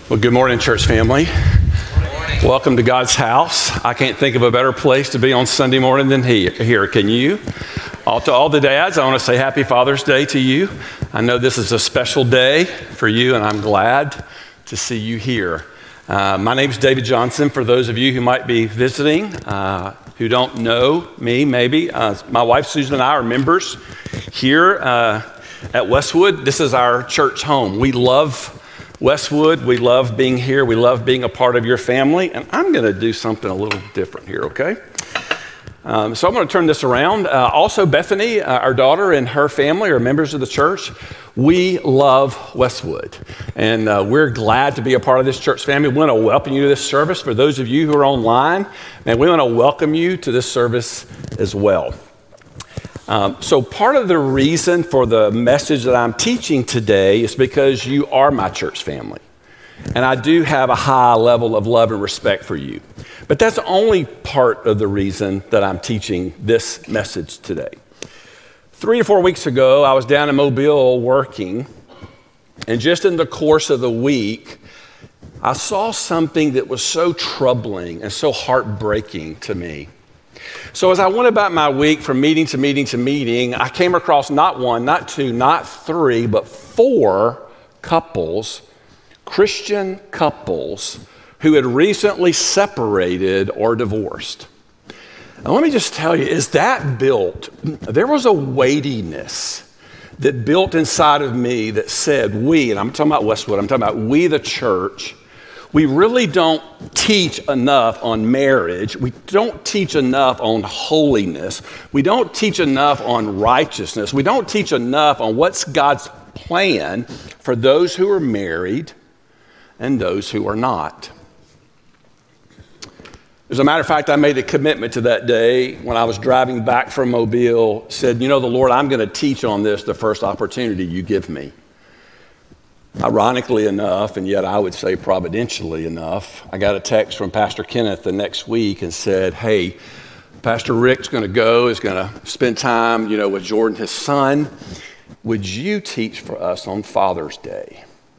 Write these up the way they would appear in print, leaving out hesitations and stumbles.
Well, good morning, church family. Welcome to God's house. I can't think of a better place to be on Sunday morning than here. Can you? To all the dads, I want to say Happy Father's Day to you. I know this is a special day for you, and I'm glad to see you here. My name's David Johnson. For those of you who might be visiting, who don't know me, maybe, my wife Susan and I are members here at Westwood. This is our church home. We love Westwood, we love being here. We love being a part of your family. And I'm going to do something a little different here, okay? So I'm going to turn this around. Also, Bethany, our daughter, and her family are members of the church. We love Westwood. And we're glad to be a part of this church family. We want to welcome you to this service. For those of you who are online, and we want to welcome you to this service as well. So part of the reason for the message that I'm teaching today is because you are my church family. And I do have a high level of love and respect for you. But that's only part of the reason that I'm teaching this message today. 3 to 4 weeks ago, I was down in Mobile working. And just in the course of the week, I saw something that was so troubling and so heartbreaking to me. So as I went about my week from meeting to meeting to meeting, I came across not one, not two, not three, but 4 couples, Christian couples, who had recently separated or divorced. And let me just tell you, there was a weightiness that built inside of me that said, we, and I'm talking about Westwood, I'm talking about we the church, we really don't teach enough on marriage. We don't teach enough on holiness. We don't teach enough on righteousness. We don't teach enough on what's God's plan for those who are married and those who are not. As a matter of fact, I made a commitment to that day when I was driving back from Mobile, said, the Lord, I'm going to teach on this the first opportunity you give me. Ironically enough, and yet I would say providentially enough, I got a text from Pastor Kenneth the next week and said, hey, Pastor Rick's going to spend time, with Jordan, his son. Would you teach for us on Father's Day?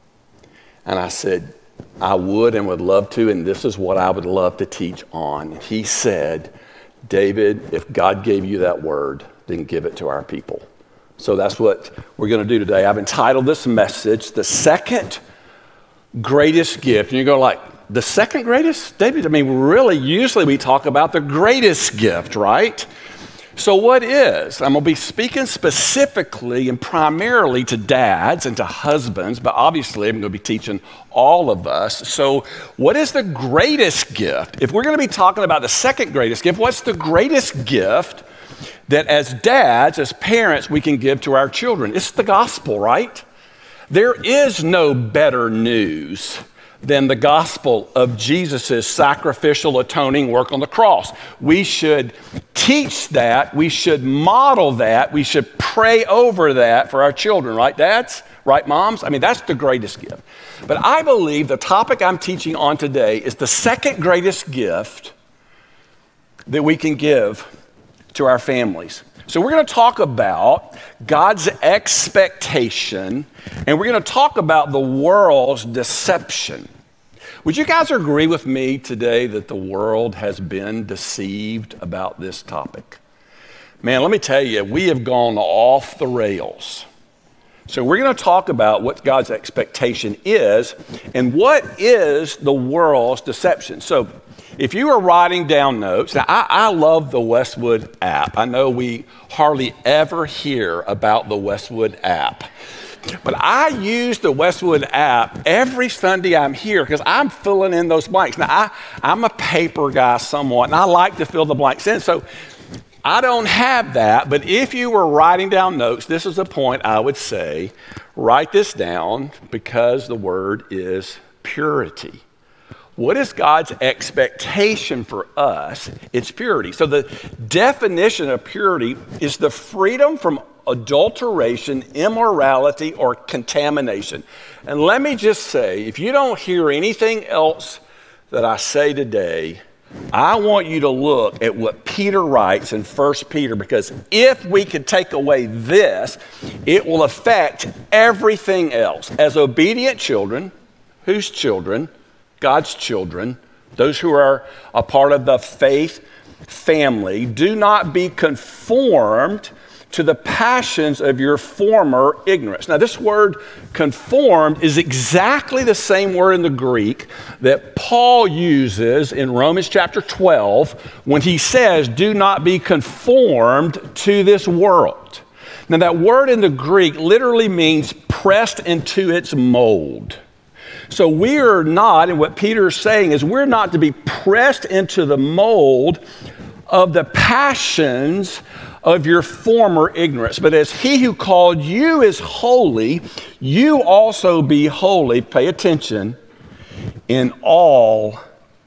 And I said, I would and would love to, and this is what I would love to teach on. He said, David, if God gave you that word, then give it to our people. So that's what we're going to do today. I've entitled this message, The Second Greatest Gift. And you go like, the second greatest? David, really, usually we talk about the greatest gift, right? So what is? I'm going to be speaking specifically and primarily to dads and to husbands, but obviously I'm going to be teaching all of us. So what is the greatest gift? If we're going to be talking about the second greatest gift, what's the greatest gift that as dads, as parents, we can give to our children? It's the gospel, right? There is no better news than the gospel of Jesus' sacrificial atoning work on the cross. We should teach that, we should model that, we should pray over that for our children, right, dads? Right, moms? That's the greatest gift. But I believe the topic I'm teaching on today is the second greatest gift that we can give to our families. So we're going to talk about God's expectation, and we're going to talk about the world's deception. Would you guys agree with me today that the world has been deceived about this topic? Man, let me tell you, we have gone off the rails. So we're going to talk about what God's expectation is and what is the world's deception. So if you are writing down notes, now I love the Westwood app. I know we hardly ever hear about the Westwood app. But I use the Westwood app every Sunday I'm here because I'm filling in those blanks. Now, I'm a paper guy somewhat, and I like to fill the blanks in. So I don't have that, but if you were writing down notes, this is a point I would say, write this down because the word is purity. What is God's expectation for us? It's purity. So the definition of purity is the freedom from adulteration, immorality, or contamination. And let me just say, if you don't hear anything else that I say today, I want you to look at what Peter writes in 1 Peter, because if we could take away this, it will affect everything else. As obedient children Whose children? God's children, those who are a part of the faith family. Do not be conformed to the passions of your former ignorance. Now, this word conformed is exactly the same word in the Greek that Paul uses in Romans chapter 12 when he says, do not be conformed to this world. Now, that word in the Greek literally means pressed into its mold. So we are not, and what Peter is saying is we're not to be pressed into the mold of the passions of your former ignorance. But as he who called you is holy, you also be holy. Pay attention in all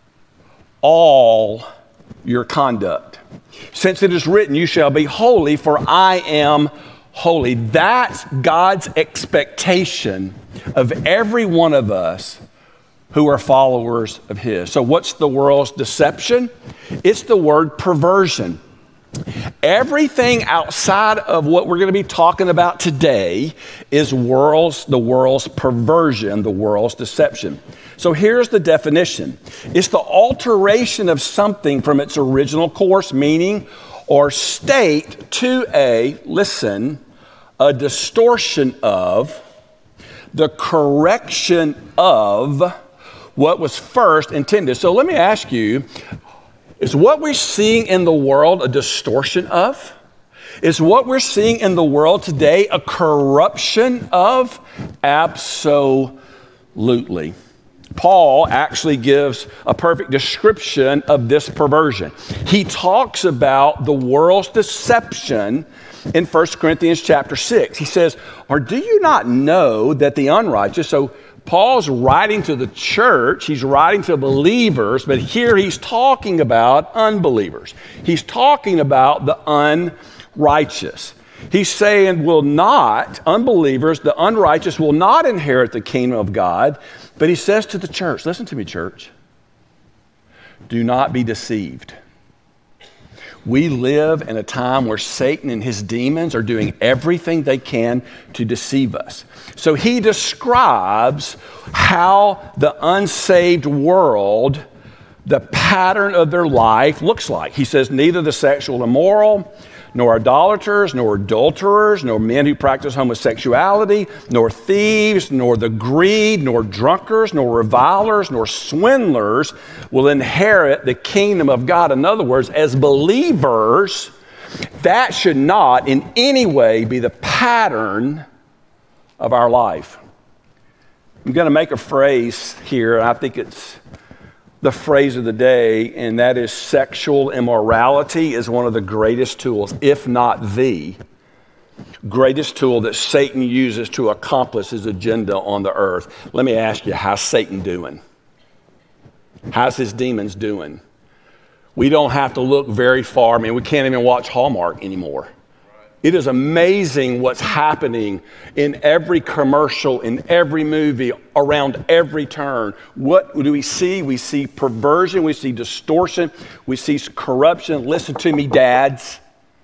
your conduct. Since it is written, you shall be holy, for I am holy. That's God's expectation of every one of us who are followers of his. So what's the world's deception? It's the word perversion. Everything outside of what we're going to be talking about today is the world's perversion, the world's deception. So here's the definition. It's the alteration of something from its original course, meaning, or state to a distortion of, the correction of what was first intended. So let me ask you, is what we're seeing in the world a distortion of? Is what we're seeing in the world today a corruption of? Absolutely. Paul actually gives a perfect description of this perversion. He talks about the world's deception in 1 Corinthians chapter 6. He says, or do you not know that the unrighteous, so Paul's writing to the church, he's writing to believers, but here he's talking about unbelievers. He's talking about the unrighteous. He's saying unbelievers, the unrighteous will not inherit the kingdom of God. But he says to the church, listen to me, church, do not be deceived. We live in a time where Satan and his demons are doing everything they can to deceive us. So he describes how the unsaved world, the pattern of their life looks like. He says, neither the sexual immoral, nor idolaters, nor adulterers, nor men who practice homosexuality, nor thieves, nor the greed, nor drunkards, nor revilers, nor swindlers will inherit the kingdom of God. In other words, as believers, that should not in any way be the pattern of our life. I'm going to make a phrase here, and I think it's the phrase of the day, and that is sexual immorality is one of the greatest tools, if not the greatest tool that Satan uses to accomplish his agenda on the earth. Let me ask you, how's Satan doing? How's his demons doing? We don't have to look very far. I mean, we can't even watch Hallmark anymore. It is amazing what's happening in every commercial, in every movie, around every turn. What do we see? We see perversion, we see distortion, we see corruption. Listen to me, dads.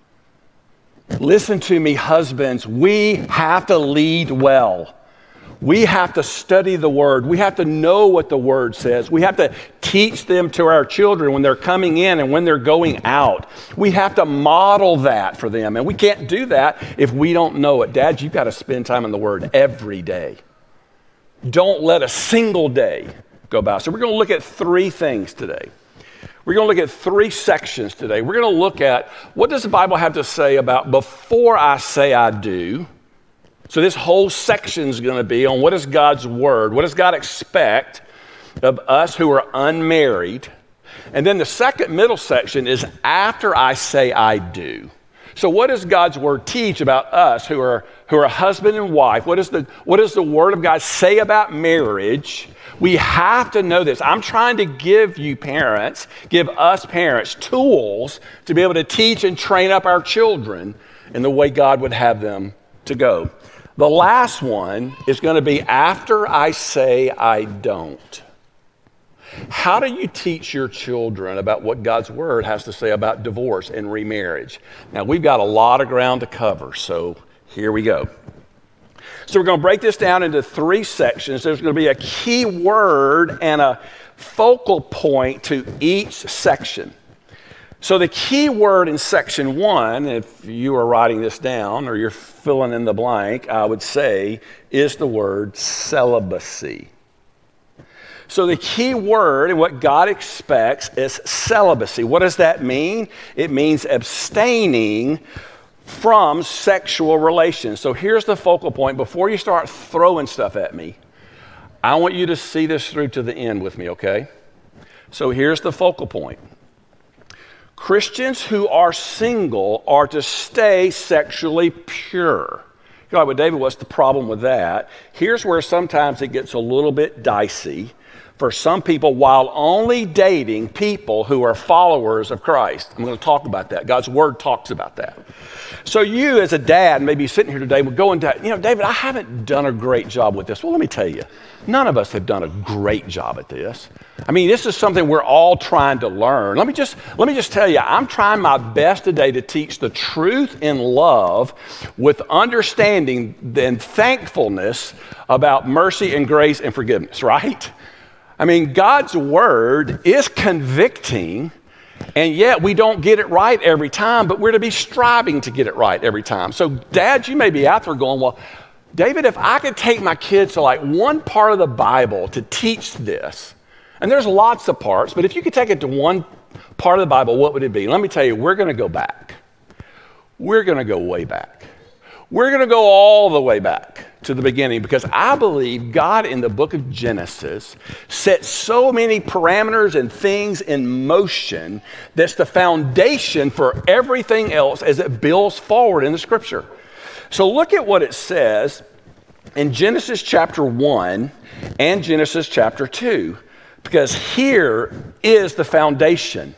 Listen to me, husbands. We have to lead well. We have to study the Word. We have to know what the Word says. We have to teach them to our children when they're coming in and when they're going out. We have to model that for them. And we can't do that if we don't know it. Dads, you've got to spend time in the Word every day. Don't let a single day go by. So we're going to look at three things today. We're going to look at three sections today. We're going to look at what does the Bible have to say about before I say I do. So this whole section is going to be on what is God's word, what does God expect of us who are unmarried. And then the second middle section is after I say I do. So what does God's word teach about us who are husband and wife? What does the word of God say about marriage? We have to know this. I'm trying to give us parents tools to be able to teach and train up our children in the way God would have them to go. The last one is going to be after I say I don't. How do you teach your children about what God's word has to say about divorce and remarriage? Now, we've got a lot of ground to cover, so here we go. So we're going to break this down into 3 sections. There's going to be a key word and a focal point to each section. So the key word in section 1, if you are writing this down or you're filling in the blank, I would say, is the word celibacy. So the key word and what God expects is celibacy. What does that mean? It means abstaining from sexual relations. So here's the focal point. Before you start throwing stuff at me, I want you to see this through to the end with me, okay? So here's the focal point. Christians who are single are to stay sexually pure. You're like, well, David, what's the problem with that? Here's where sometimes it gets a little bit dicey for some people while only dating people who are followers of Christ. I'm going to talk about that. God's word talks about that. So you as a dad, maybe sitting here today, would go into, David, I haven't done a great job with this. Well, let me tell you, none of us have done a great job at this. I mean, this is something we're all trying to learn. Let me just tell you, I'm trying my best today to teach the truth in love with understanding and thankfulness about mercy and grace and forgiveness, right? I mean, God's word is convicting, and yet we don't get it right every time, but we're to be striving to get it right every time. So dads, you may be out there going, well, David, if I could take my kids to like one part of the Bible to teach this, and there's lots of parts, but if you could take it to one part of the Bible, what would it be? Let me tell you, we're going to go back. We're going to go way back. We're going to go all the way back to the beginning because I believe God in the book of Genesis set so many parameters and things in motion that's the foundation for everything else as it builds forward in the scripture. So look at what it says in Genesis chapter 1 and Genesis chapter 2, because here is the foundation.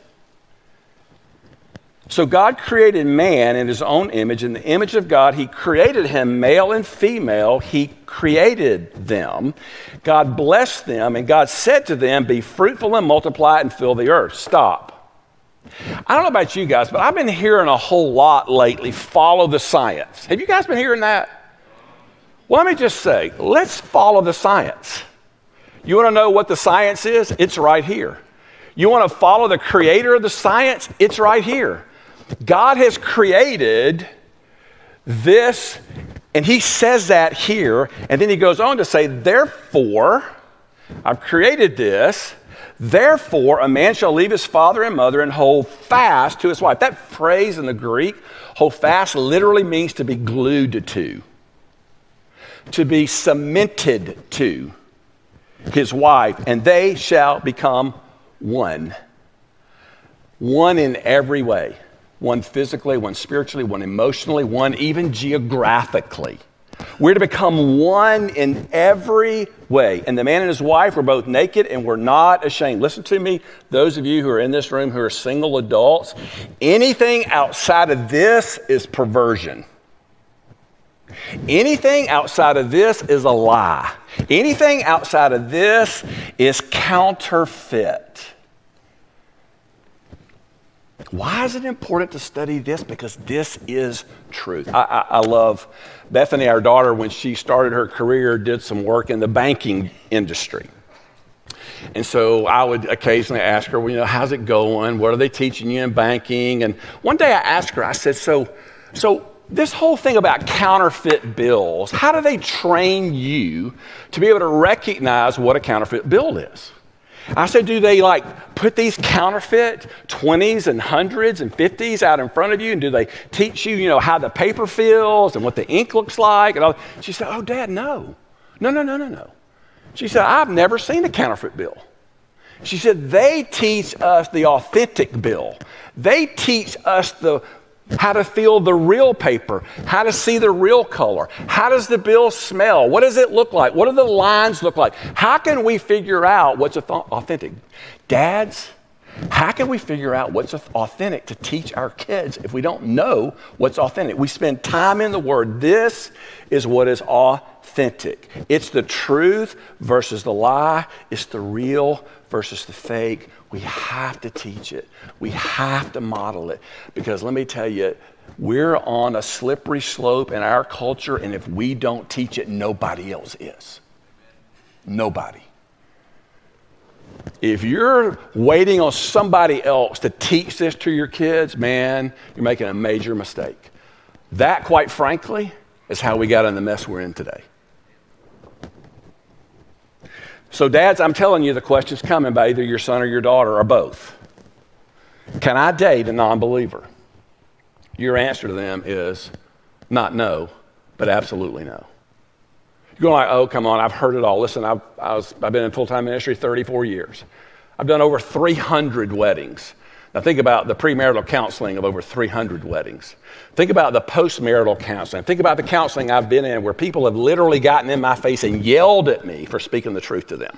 So God created man in his own image. In the image of God, he created him, male and female. He created them. God blessed them, and God said to them, be fruitful and multiply and fill the earth. Stop. I don't know about you guys, but I've been hearing a whole lot lately, follow the science. Have you guys been hearing that? Well, let me just say, let's follow the science. You want to know what the science is? It's right here. You want to follow the creator of the science? It's right here. God has created this, and he says that here, and then he goes on to say, therefore, I've created this, therefore a man shall leave his father and mother and hold fast to his wife. That phrase in the Greek, hold fast, literally means to be glued to be cemented to his wife, and they shall become one. One in every way. One physically, one spiritually, one emotionally, one even geographically. We're to become one in every way. And the man and his wife were both naked and were not ashamed. Listen to me, those of you who are in this room who are single adults, anything outside of this is perversion. Anything outside of this is a lie. Anything outside of this is counterfeit. Why is it important to study this? Because this is truth. I love Bethany, our daughter, when she started her career, did some work in the banking industry. And so I would occasionally ask her, well, how's it going? What are they teaching you in banking? And one day I asked her, I said, so this whole thing about counterfeit bills, how do they train you to be able to recognize what a counterfeit bill is? I said, do they put these counterfeit 20s and 100s and 50s out in front of you? And do they teach you, how the paper feels and what the ink looks like? And all? She said, oh, Dad, no. No. She said, I've never seen a counterfeit bill. She said, they teach us the authentic bill. They teach us how to feel the real paper, how to see the real color. How does the bill smell? What does it look like? What do the lines look like? How can we figure out what's authentic? Dads, How can we figure out what's authentic to teach our kids if we don't know what's authentic? We spend time in the Word. This is what is authentic. It's the truth versus the lie. It's the real versus the fake. We have to teach it. We have to model it. Because let me tell you, we're on a slippery slope in our culture, and if we don't teach it, nobody else is. Nobody. If you're waiting on somebody else to teach this to your kids, man, you're making a major mistake. That, quite frankly, is how we got in the mess we're in today. So, dads, I'm telling you, the question's coming by either your son or your daughter or both. Can I date a non-believer? Your answer to them is not no, but absolutely no. You're going like, oh, come on, I've heard it all. Listen, I've been in full-time ministry 34 years. I've done over 300 weddings. Now think about the premarital counseling of over 300 weddings. Think about the postmarital counseling. Think about the counseling I've been in where people have literally gotten in my face and yelled at me for speaking the truth to them.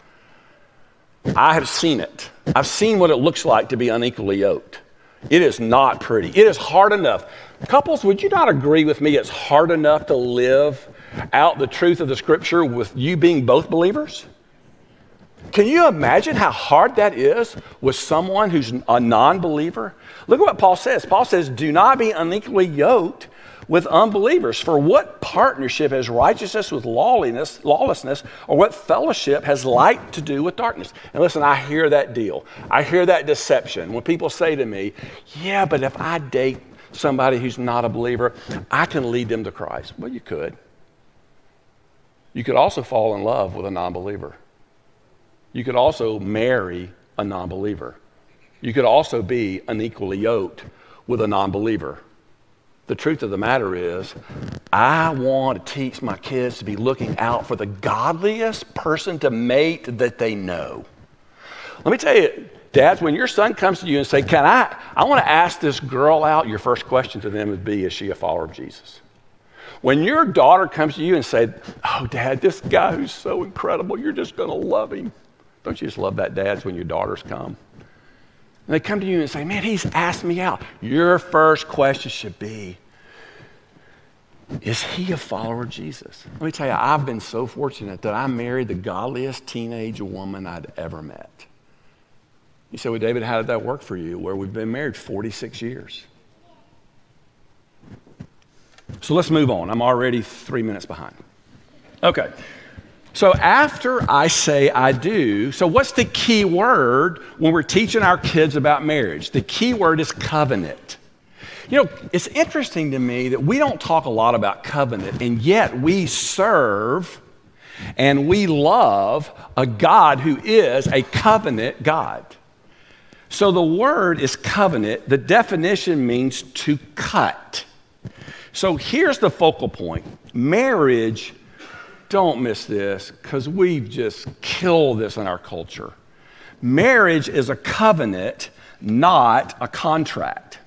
I have seen it. I've seen what it looks like to be unequally yoked. It is not pretty. It is hard enough. Couples, would you not agree with me it's hard enough to live out the truth of the Scripture with you being both believers? Can you imagine how hard that is with someone who's a non-believer? Look at what Paul says. Paul says, do not be unequally yoked with unbelievers. For what partnership has righteousness with lawlessness, or what fellowship has light to do with darkness? And listen, I hear that deal. I hear that deception. When people say to me, yeah, but if I date somebody who's not a believer, I can lead them to Christ. Well, you could. You could also fall in love with a non-believer. You could also marry a non-believer. You could also be unequally yoked with a non-believer. The truth of the matter is, I want to teach my kids to be looking out for the godliest person to mate that they know. Let me tell you, dads, when your son comes to you and say, I want to ask this girl out, your first question to them would be, is she a follower of Jesus? When your daughter comes to you and says, oh, Dad, this guy who's so incredible, you're just going to love him. Don't you just love that, dads, when your daughters come? And they come to you and say, man, he's asked me out. Your first question should be, is he a follower of Jesus? Let me tell you, I've been so fortunate that I married the godliest teenage woman I'd ever met. You say, well, David, how did that work for you? Well, we've been married 46 years. So let's move on. I'm already 3 minutes behind. Okay. So after I say I do, so what's the key word when we're teaching our kids about marriage? The key word is covenant. You know, it's interesting to me that we don't talk a lot about covenant, and yet we serve and we love a God who is a covenant God. So the word is covenant. The definition means to cut. So here's the focal point. Marriage, don't miss this, because we just kill this in our culture. Marriage is a covenant, not a contract.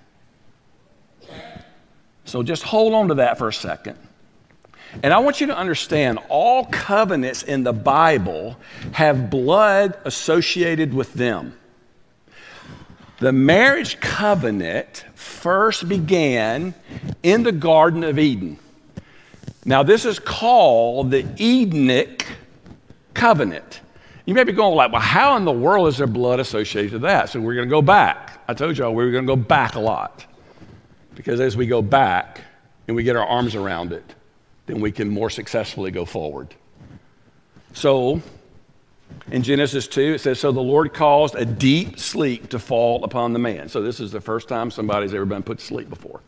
So just hold on to that for a second. And I want you to understand, all covenants in the Bible have blood associated with them. The marriage covenant first began in the Garden of Eden. Now, this is called the Edenic covenant. You may be going like, well, how in the world is there blood associated with that? So we're going to go back. I told y'all we were going to go back a lot. Because as we go back and we get our arms around it, then we can more successfully go forward. So, in Genesis 2, it says, so the Lord caused a deep sleep to fall upon the man. So this is the first time somebody's ever been put to sleep before.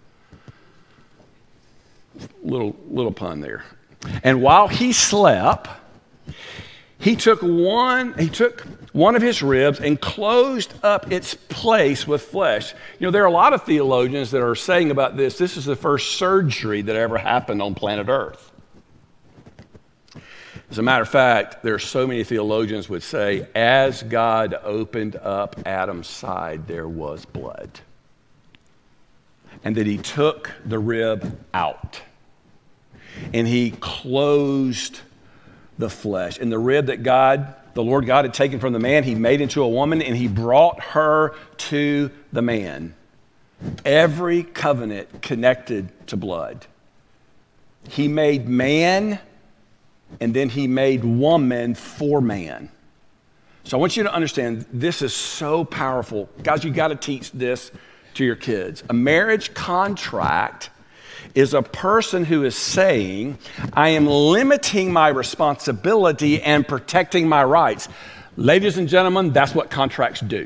Little pun there. And while he slept, he took one of his ribs and closed up its place with flesh. You know, there are a lot of theologians that are saying about this, this is the first surgery that ever happened on planet Earth. As a matter of fact, there are so many theologians would say, as God opened up Adam's side, there was blood. And that he took the rib out. And he closed the flesh. And the rib that God the Lord God had taken from the man, he made into a woman, and he brought her to the man. Every covenant connected to blood. He made man, and then he made woman for man. So I want you to understand, this is so powerful. Guys, you got to teach this to your kids. A marriage contract is a person who is saying, I am limiting my responsibility and protecting my rights. Ladies and gentlemen, that's what contracts do.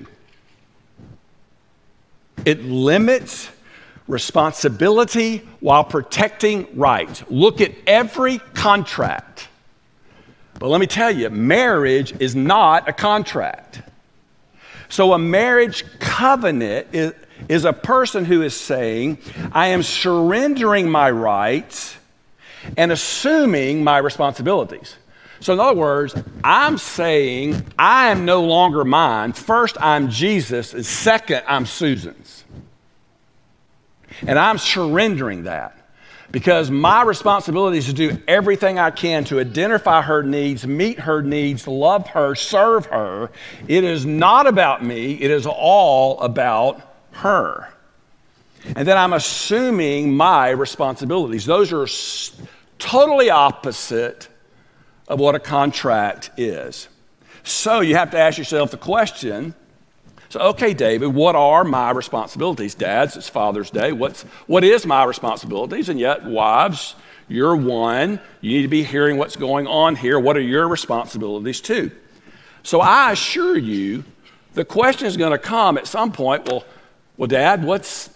It limits responsibility while protecting rights. Look at every contract. But let me tell you, marriage is not a contract. So a marriage covenant is a person who is saying, I am surrendering my rights and assuming my responsibilities. So in other words, I'm saying I am no longer mine. First, I'm Jesus, and second, I'm Susan's. And I'm surrendering that. Because my responsibility is to do everything I can to identify her needs, meet her needs, love her, serve her. It is not about me. It is all about her. And then I'm assuming my responsibilities. Those are totally opposite of what a contract is. So you have to ask yourself the question, so, okay, David, what are my responsibilities? Dads, it's Father's Day. What is my responsibilities? And yet, wives, you're one. You need to be hearing what's going on here. What are your responsibilities too? So I assure you, the question is going to come at some point, well, Dad, what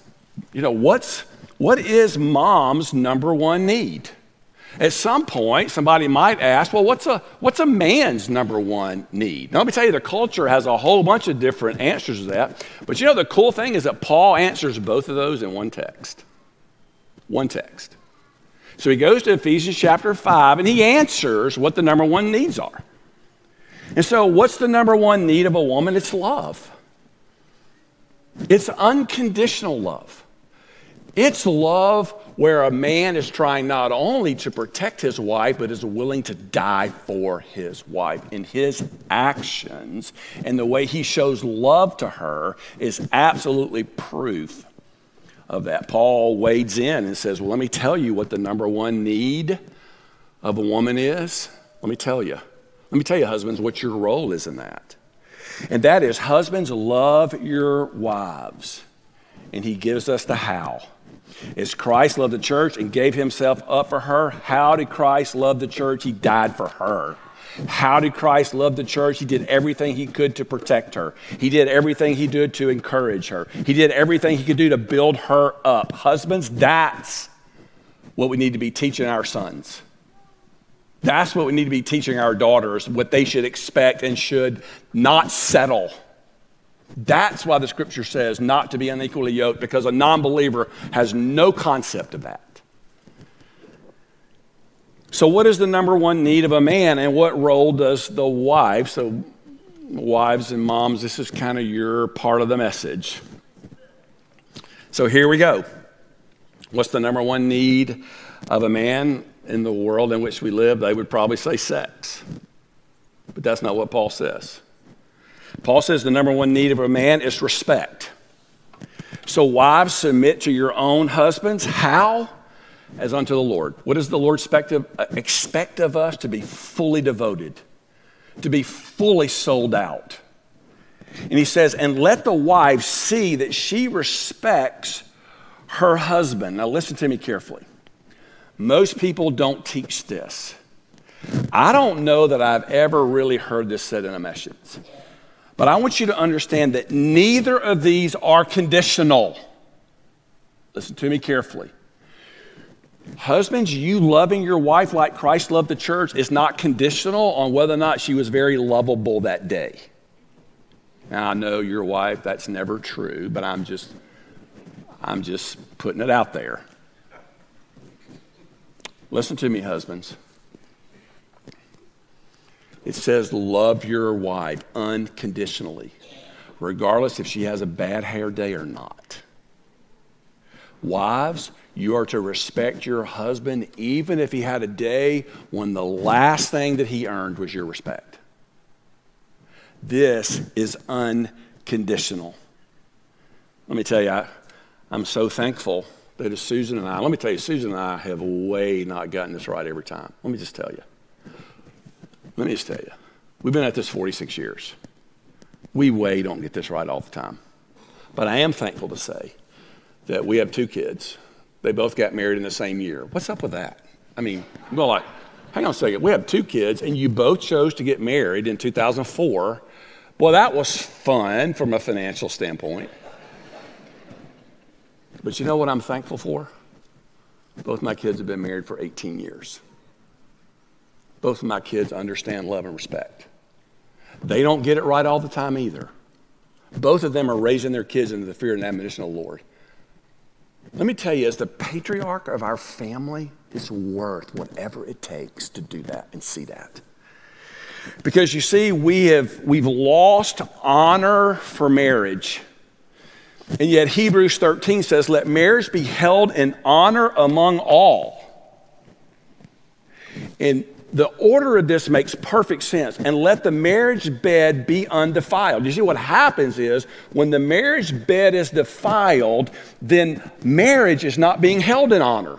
is mom's number one need? At some point, somebody might ask, well, what's a man's number one need? Now, let me tell you, the culture has a whole bunch of different answers to that. But you know, the cool thing is that Paul answers both of those in one text. One text. So he goes to Ephesians chapter 5, and he answers what the number one needs are. And so what's the number one need of a woman? It's love. It's unconditional love. It's love where a man is trying not only to protect his wife, but is willing to die for his wife. And his actions and the way he shows love to her is absolutely proof of that. Paul wades in and says, well, let me tell you what the number one need of a woman is. Let me tell you, husbands, what your role is in that. And that is, husbands, love your wives. And he gives us the how. As Christ loved the church and gave himself up for her, how did Christ love the church? He died for her. How did Christ love the church? He did everything he could to protect her. He did everything he did to encourage her. He did everything he could do to build her up. Husbands, that's what we need to be teaching our sons. That's what we need to be teaching our daughters, what they should expect and should not settle. That's why the scripture says not to be unequally yoked, because a non-believer has no concept of that. So what is the number one need of a man, and what role does the wife? So wives and moms, this is kind of your part of the message. So here we go. What's the number one need of a man in the world in which we live? They would probably say sex. But that's not what Paul says. Paul says the number one need of a man is respect. So wives, submit to your own husbands. How? As unto the Lord. What does the Lord expect of us? To be fully devoted, to be fully sold out. And he says, and let the wife see that she respects her husband. Now listen to me carefully. Most people don't teach this. I don't know that I've ever really heard this said in a message. But I want you to understand that neither of these are conditional. Listen to me carefully. Husbands, you loving your wife like Christ loved the church is not conditional on whether or not she was very lovable that day. Now, I know your wife, that's never true, but I'm just putting it out there. Listen to me, husbands. It says, love your wife unconditionally, regardless if she has a bad hair day or not. Wives, you are to respect your husband even if he had a day when the last thing that he earned was your respect. This is unconditional. Let me tell you, I'm so thankful that as Susan and I have way not gotten this right every time. Let me just tell you. We've been at this 46 years. We way don't get this right all the time. But I am thankful to say that we have 2 kids. They both got married in the same year. What's up with that? I mean, well, like, hang on a second. We have 2 kids, and you both chose to get married in 2004. Well, that was fun from a financial standpoint. But you know what I'm thankful for? Both my kids have been married for 18 years. Both of my kids understand love and respect. They don't get it right all the time either. Both of them are raising their kids into the fear and admonition of the Lord. Let me tell you, as the patriarch of our family, it's worth whatever it takes to do that and see that. Because you see, we've lost honor for marriage. And yet Hebrews 13 says, let marriage be held in honor among all. And the order of this makes perfect sense. And let the marriage bed be undefiled. You see, what happens is when the marriage bed is defiled, then marriage is not being held in honor.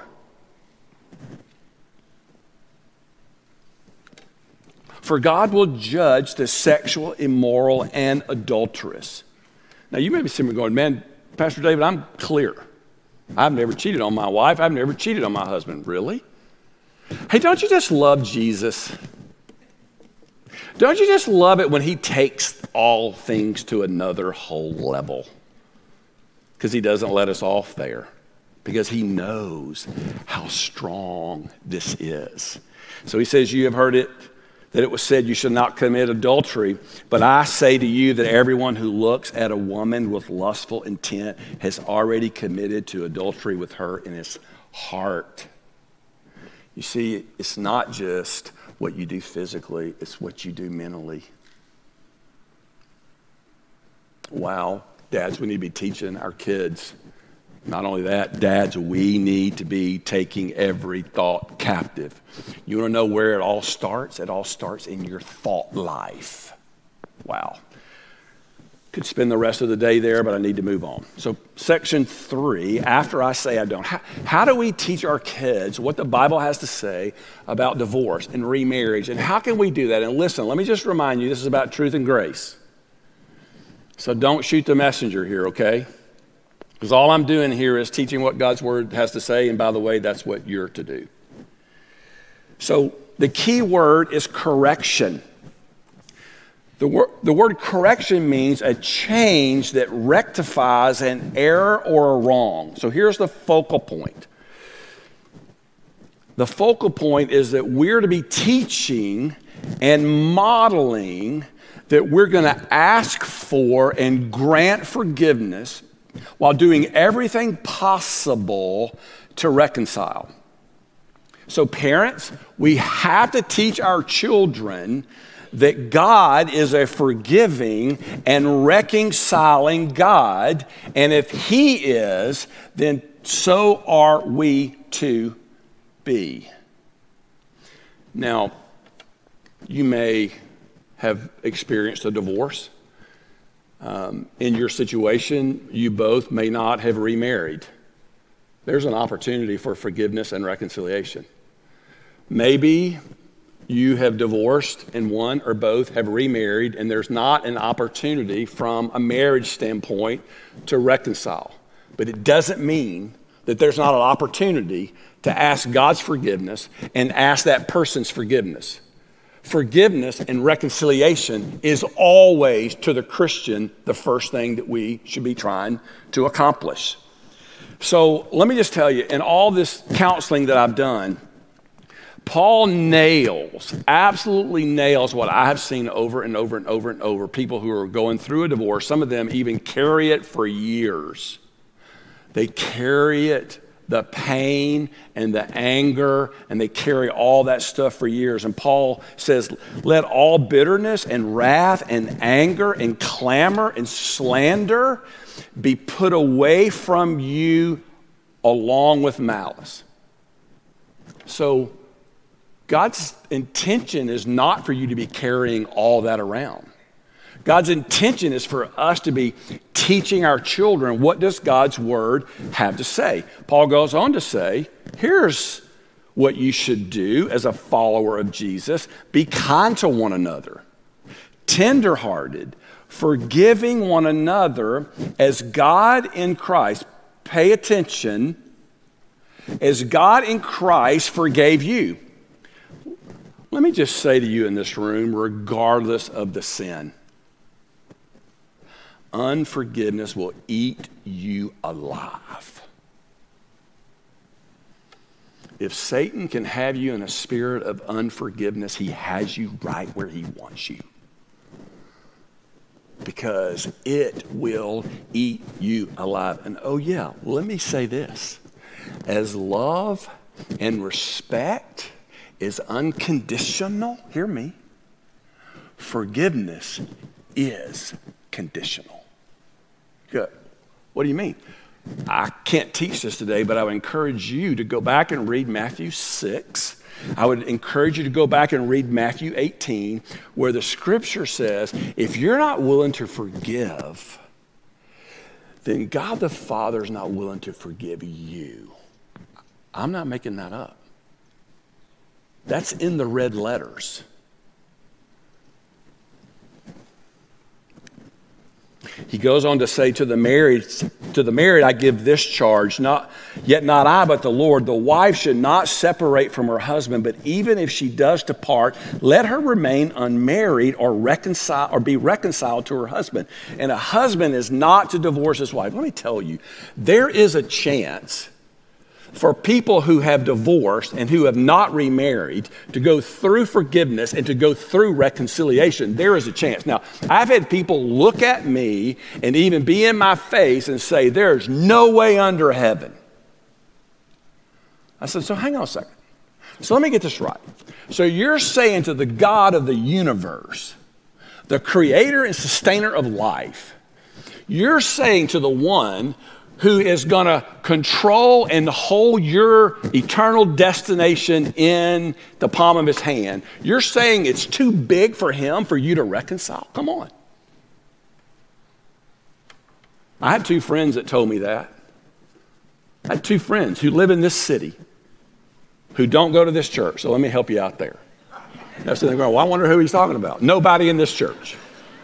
For God will judge the sexual, immoral, and adulterous. Now, you may be sitting there going, man, Pastor David, I'm clear. I've never cheated on my wife. I've never cheated on my husband. Really? Hey, don't you just love Jesus? Don't you just love it when he takes all things to another whole level? Because he doesn't let us off there. Because he knows how strong this is. So he says, you have heard it, that it was said you should not commit adultery. But I say to you that everyone who looks at a woman with lustful intent has already committed to adultery with her in his heart. You see, it's not just what you do physically, it's what you do mentally. Wow, dads, we need to be teaching our kids. Not only that, dads, we need to be taking every thought captive. You want to know where it all starts? It all starts in your thought life. Wow. Could spend the rest of the day there, but I need to move on. So section 3, after I say I don't, how do we teach our kids what the Bible has to say about divorce and remarriage? And how can we do that? And listen, let me just remind you, this is about truth and grace. So don't shoot the messenger here, okay? Because all I'm doing here is teaching what God's word has to say. And by the way, that's what you're to do. So the key word is correction. The word correction means a change that rectifies an error or a wrong. So here's the focal point. The focal point is that we're to be teaching and modeling that we're going to ask for and grant forgiveness while doing everything possible to reconcile. So parents, we have to teach our children that God is a forgiving and reconciling God, and if he is, then so are we to be. Now, you may have experienced a divorce. In your situation, you both may not have remarried. There's an opportunity for forgiveness and reconciliation. Maybe you have divorced and one or both have remarried, and there's not an opportunity from a marriage standpoint to reconcile. But it doesn't mean that there's not an opportunity to ask God's forgiveness and ask that person's forgiveness. Forgiveness and reconciliation is always, to the Christian, the first thing that we should be trying to accomplish. So let me just tell you, in all this counseling that I've done, Paul absolutely nails what I have seen over and over and over and over. People who are going through a divorce, some of them even carry it for years. They carry it, the pain and the anger, and they carry all that stuff for years. And Paul says, let all bitterness and wrath and anger and clamor and slander be put away from you along with malice. So God's intention is not for you to be carrying all that around. God's intention is for us to be teaching our children what does God's word have to say. Paul goes on to say, here's what you should do as a follower of Jesus. Be kind to one another, tenderhearted, forgiving one another as God in Christ. Pay attention. As God in Christ forgave you. Let me just say to you in this room, regardless of the sin, unforgiveness will eat you alive. If Satan can have you in a spirit of unforgiveness, he has you right where he wants you. Because it will eat you alive. And oh yeah, let me say this. As love and respect is unconditional, hear me, forgiveness is conditional. Good. What do you mean? I can't teach this today, but I would encourage you to go back and read Matthew 6. I would encourage you to go back and read Matthew 18, where the scripture says, if you're not willing to forgive, then God the Father is not willing to forgive you. I'm not making that up. That's in the red letters. He goes on to say to the married, I give this charge, yet not I, but the Lord. The wife should not separate from her husband, but even if she does depart, let her remain unmarried or be reconciled to her husband. And a husband is not to divorce his wife. Let me tell you, there is a chance for people who have divorced and who have not remarried to go through forgiveness and to go through reconciliation. There is a chance. Now, I've had people look at me and even be in my face and say, there's no way under heaven. I said, so hang on a second. So let me get this right. So you're saying to the God of the universe, the creator and sustainer of life, you're saying to the one who is going to control and hold your eternal destination in the palm of his hand, you're saying it's too big for him for you to reconcile? Come on. I have two friends that told me that. I have two friends who live in this city who don't go to this church, so let me help you out there. That's the thing. Well, I wonder who he's talking about. Nobody in this church.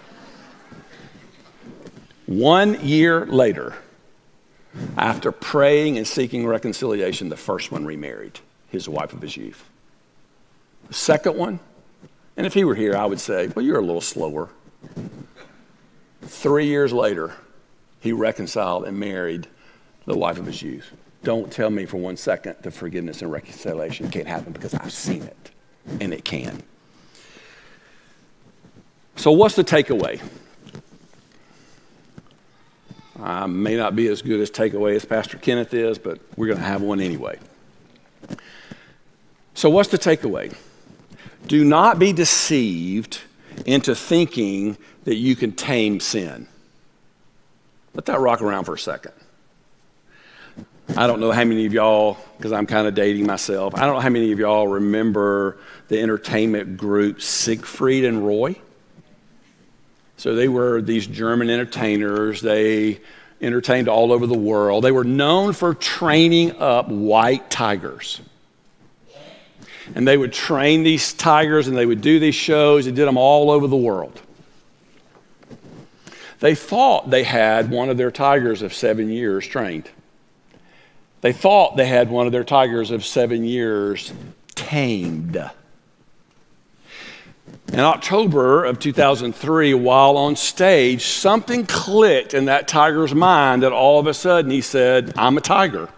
1 year later, after praying and seeking reconciliation, the first one remarried his wife of his youth. The second one, and if he were here, I would say, well, you're a little slower. 3 years later, he reconciled and married the wife of his youth. Don't tell me for 1 second that forgiveness and reconciliation can't happen, because I've seen it, and it can. So what's the takeaway? I may not be as good as takeaway as Pastor Kenneth is, but we're going to have one anyway. So what's the takeaway? Do not be deceived into thinking that you can tame sin. Let that rock around for a second. I don't know how many of y'all, because I'm kind of dating myself, I don't know how many of y'all remember the entertainment group Siegfried and Roy. So they were these German entertainers. They entertained all over the world. They were known for training up white tigers. And they would train these tigers, and they would do these shows. They did them all over the world. They thought they had one of their tigers of 7 years trained. They thought they had one of their tigers of 7 years tamed. In October of 2003, while on stage, something clicked in that tiger's mind that all of a sudden he said, I'm a tiger.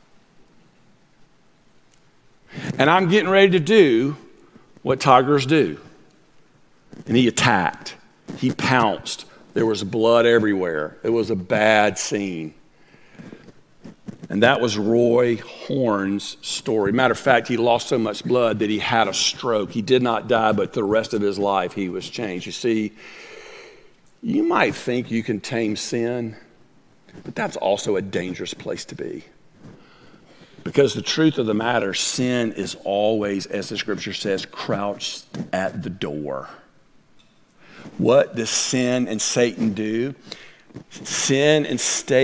And I'm getting ready to do what tigers do. And he attacked. He pounced. There was blood everywhere. It was a bad scene. And that was Roy Horn's story. Matter of fact, he lost so much blood that he had a stroke. He did not die, but the rest of his life he was changed. You see, you might think you can tame sin, but that's also a dangerous place to be. Because the truth of the matter, sin is always, as the scripture says, crouched at the door, What does sin and Satan do? Sin and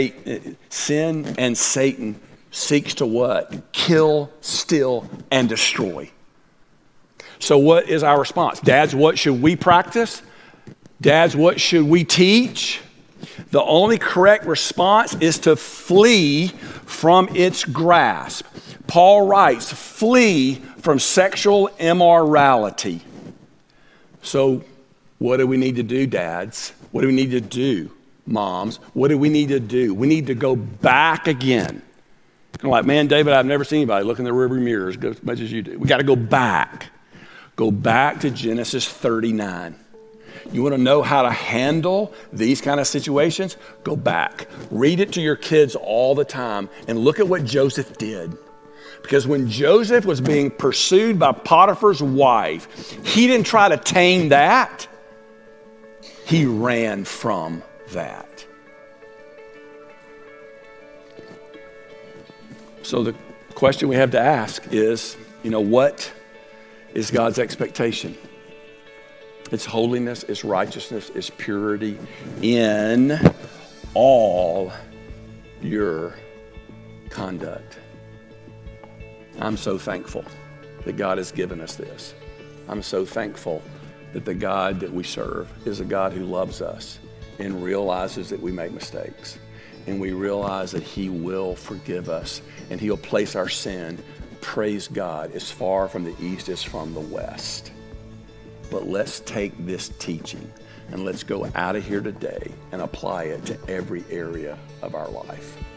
Satan seeks to what? Kill, steal, and destroy. So what is our response? Dads, what should we practice? Dads, what should we teach? The only correct response is to flee from its grasp. Paul writes, flee from sexual immorality. So what do we need to do, dads? What do we need to do, moms? What do we need to do? We need to go back again. Kind of like, man, David, I've never seen anybody look in the rearview mirrors as much as you do. We got to go back. Go back to Genesis 39. You want to know how to handle these kind of situations? Go back. Read it to your kids all the time and look at what Joseph did. Because when Joseph was being pursued by Potiphar's wife, he didn't try to tame that. He ran from that. So the question we have to ask is, what is God's expectation? It's holiness, it's righteousness, it's purity in all your conduct. I'm so thankful that God has given us this. I'm so thankful that the God that we serve is a God who loves us and realizes that we make mistakes. And we realize that he will forgive us and he'll place our sin, praise God, as far from the east as from the west. But let's take this teaching and let's go out of here today and apply it to every area of our life.